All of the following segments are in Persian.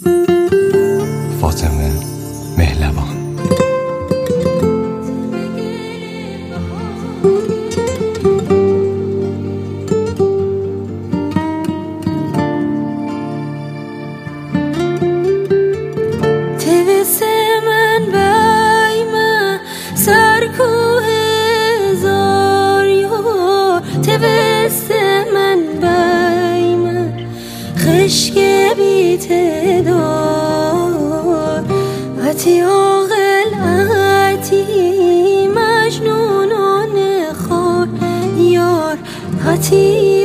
فاطمه مهلوان. عشق بی‌تدار عتی عاقل عتی مجنونانه خار یار عتی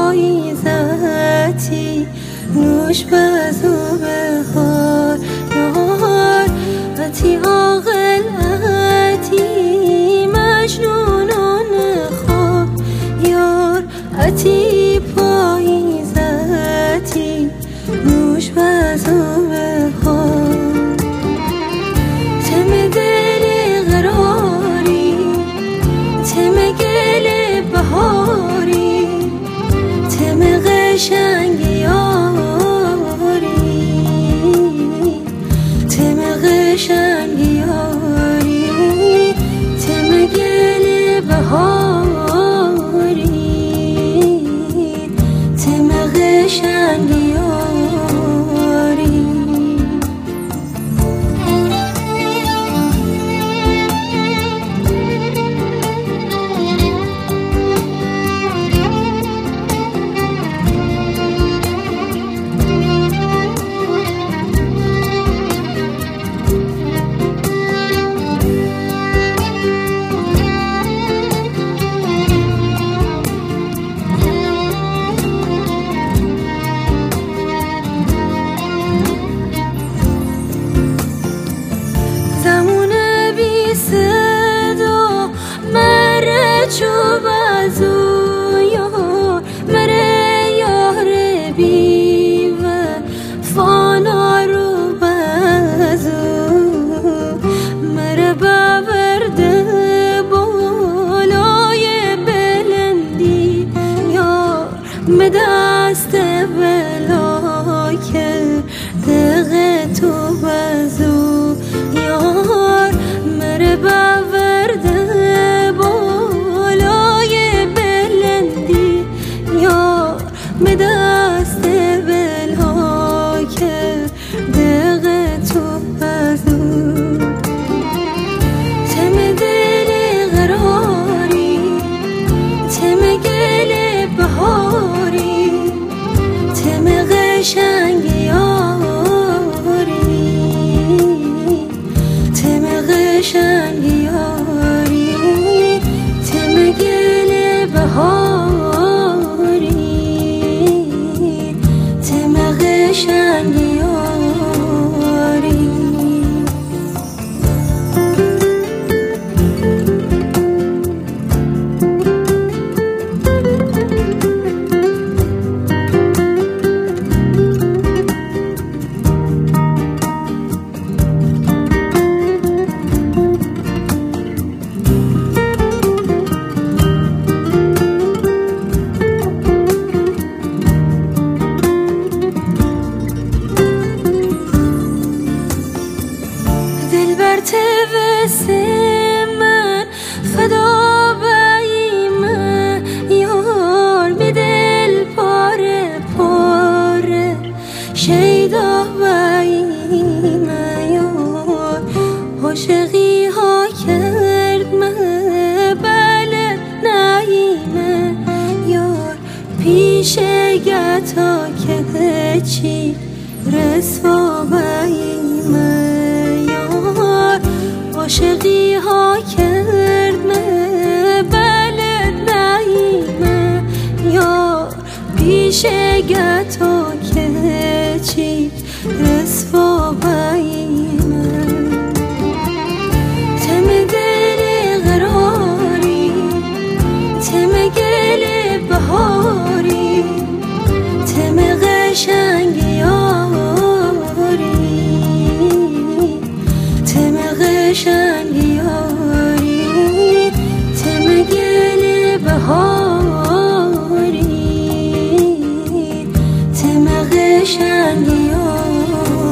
پاییزتی نوش بزو بخار یار عتی عاقل عتی مجنونانه خار یار عتی پاییزتی نوش بزو بخور تم دل قراری تم گل بهاری تم قشنگ یاری تم قشنگ یاری تم گل بهاری تم قشنگ دست بلا که دقه تو بزو یار مره باورده بالای بلندی یار می دست بلا که دقه تو بزو تم دل قراری تم گل بهاری تم قشنگ یاری تم قشنگ یاری تم گل بهاری تم قشنگ یاری من فدا بایمه یار می دل پاره پاره شیدا بایمه یار عاشقی ها کرد من بله نایمه یار پیش گتا که چی رسوا بایمه عاشقی ها کرد من بله نایمه یا پیش گتا که چی رسوا بایمه تم دل قراری تم گل بهاری تم قشنگ یاری تم قشنگ یاری تم گل بهاری تم قشنگ یاری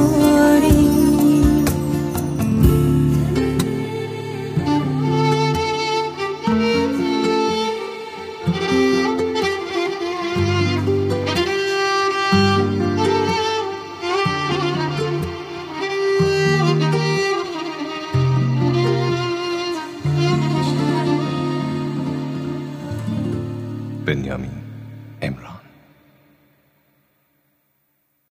بنیامین.